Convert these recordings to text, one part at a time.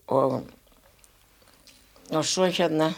og svo hérna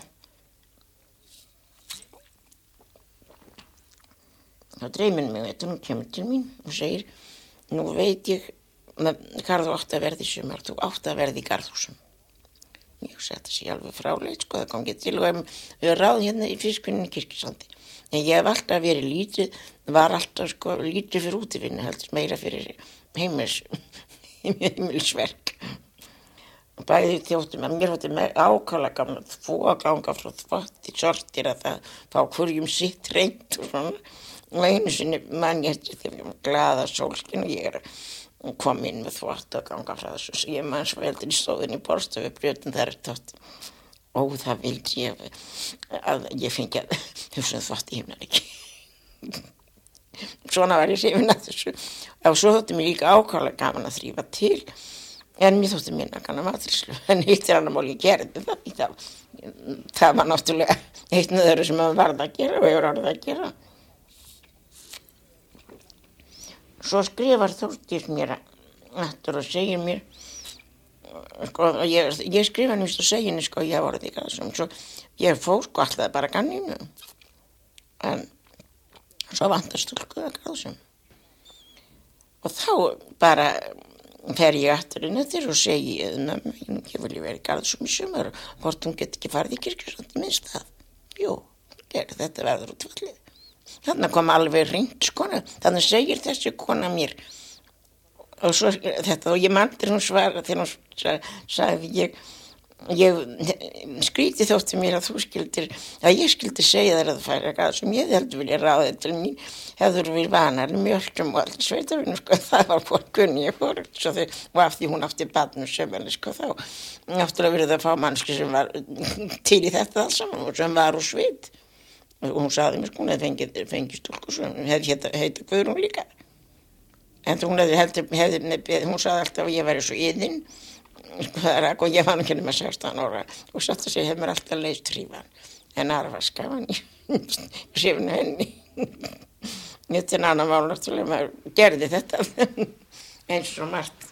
þá dreymir mig þetta, hún kemur til mín og segir, nú veit ég hvað þú átt að verða í sumar, þú átt að verða í Garðhúsum. Ég segi þetta sé alveg fráleit, sko, það kom ekki til og við ráð hérna í fiskvinninni í Kirkjusandi. En ég hef alltaf verið lítið, var alltaf sko lítið fyrir útivinnu, heldur meira fyrir heimilisverk. Bæði þjóttum að mér þótti ákaflega gaman að få að ganga frá þvotti sortir að það fá hverjum sitt reynt og svona. Og einu sinni man ég eftir þegar ég var glaða sólskin og ég kom inn með þvott og ganga frá þessu. Så ég man svo heldur í stóðinni í borstofu brjótin þar þátt. Og það vildi ég að ég fengi að hugsa þvott í himnar ekki. Svona var ég hrifin að þessu. Og svo þótti mér líka ákaflega gaman að þrífa til. En mér þótti minna kannan matrislu. En hitt annar mál ég gerði það. Það var náttúrulega eitt með öðru sem maður varð að gera og hefur orðið að gera. Svo skrifar Þórdís mér aftur og segir mér, sko, ég skrifa henni og segir henni, sko, ég hef orðið í Garðhúsum. Svo ég fór, sko, alltaf bara kanninu. En svo vantar stúlku að Garðhúsum. Og þá bara fer ég aftur inn eftir og segi mömmu, ég vilja vera í Garðhúsum í sumar og hvort hún get ekki farið í Kirkjusandi minn stað. Jú, þetta verður út vallið. Þannig kom alveg hreint, sko, þannig segir þessi kona mér. Og svo þetta, og ég man til hún svara, þegar hún sagði ég skríti þótti mér að ég skildi segja þér að það færi að Garðhúsum, ég heldur vilja ráða þetta til mín, hefur við vanar mjölkum og allt sveitarvinu, sko, það var kunni ég fór, og af því hún átti barn og sömurlega, sko, þá náttúrulega verið að fá mannski sem var til í þetta alls saman og sem var úr sveit. Og hún sagði mér, sko, hún hefði fengið stúlku, hún hefði heita Guðrún líka. En hún hún sagði alltaf að ég væri svo iðinn, og ég var ekki nema 16 ára, og satt að segja, hefði mér alltaf leist hrífan. En aðra var skafan í sefnu henni. Þetta er annan mál, náttúrulega, maður gerði þetta eins og margt.